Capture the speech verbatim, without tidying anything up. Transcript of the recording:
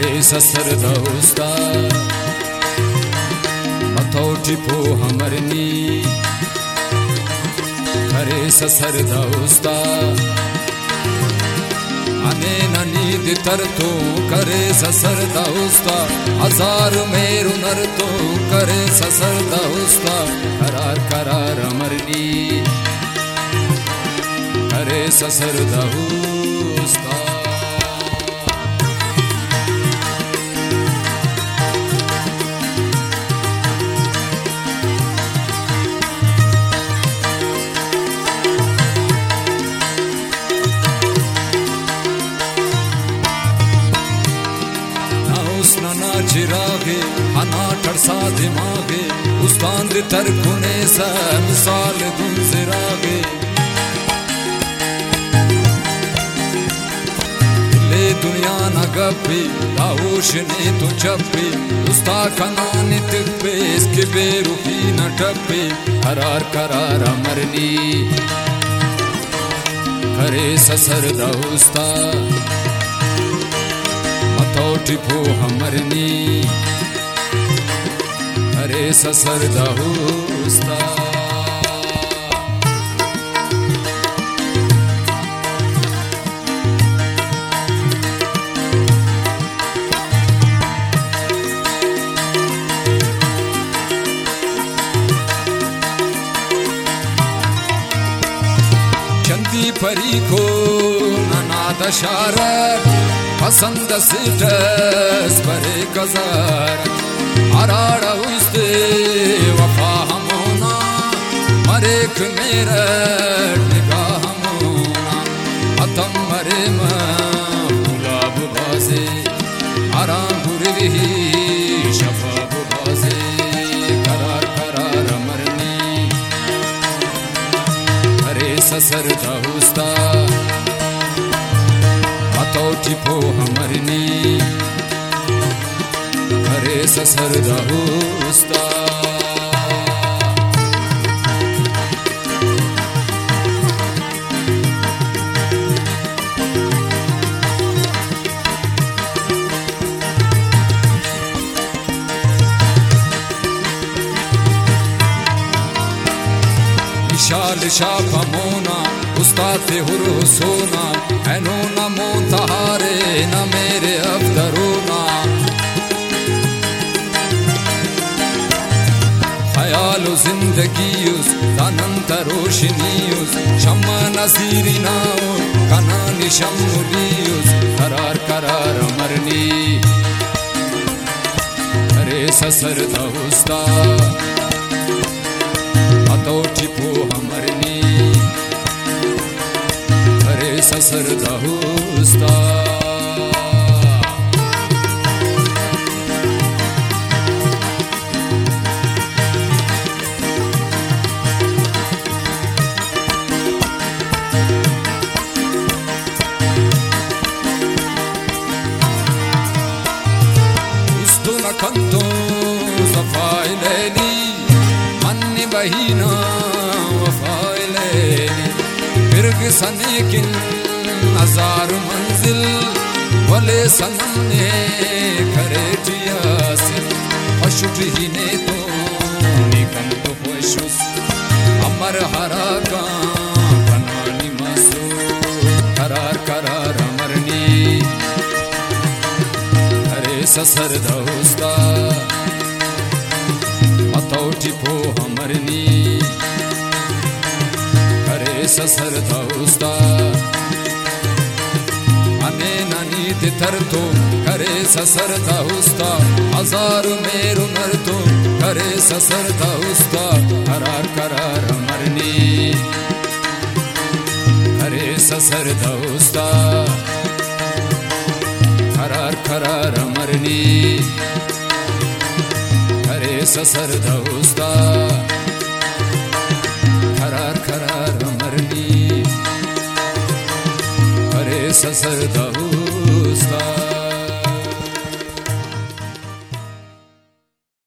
करे ससर दोस्ता मथोटी पो हमरनी करे ससर दोस्ता अने नींद तर तो करे ससर दोस्ता हजार मेरु नर तो करे ससर दोस्ता करार करार अमरनी करे ससर दोस्ता ना चिरागे अना टरसा दिमागे उस्ताद तर कुने सा मिसाल गुंजरागे ले दुनिया न गप्पे दाऊश ने तो चप्पे उस्ता कनानी तिप्पे इसके बेरुखी न टप्पे करार करार अमरनी करे ससर दोस्ता मथोटी पो हमरनी करे ससर दोस्ता चंदी परी को ननाद शारद पसंद सिटस परे कजार अराड़ा उस्ते वफा हमोना मरेक मेरा निगाह हमोना अतम मरे मुला बुबासे आराम गुरही शफा बुबासे करार करार मरनी करे ससर दोस्ता मथोटी पो हमरनी करे ससर दोस्ता विशाल शाप मोना उस्ताद हुर सोना ऐनो न मोंतहारे न मेरे अफ्तरोना ख्यालो जिंदगीयुस अनंत रोशनीयुस शम्मा नसीरी नाओ कनानी शम्मुलियुस करार करार अमरनी करे ससर दोस्ता मथोटी पो हमरनी करे ससर दोस्ता उस्तो न कंतो सफाई लेनी मन्नी बहीना वफाई लेनी फिर सनेकिन हजार मंजिल वले सनम ने करे जियासिल पशुट ही ने तो निकम तो पशुस अमर हरा का बनानी मसू करार करार अमरनी करे ससर दोस्ता मथोटी पो हमरनी करे ससर दोस्ता अने नींद तर तो करे ससर दोस्ता हजार मेरु नर तो करे ससर दोस्ता करार करार अमरनी करे ससर दोस्ता करार करार अमरनी करे ससर दोस्ता करार करार अमरनी करे ससर दोस्ता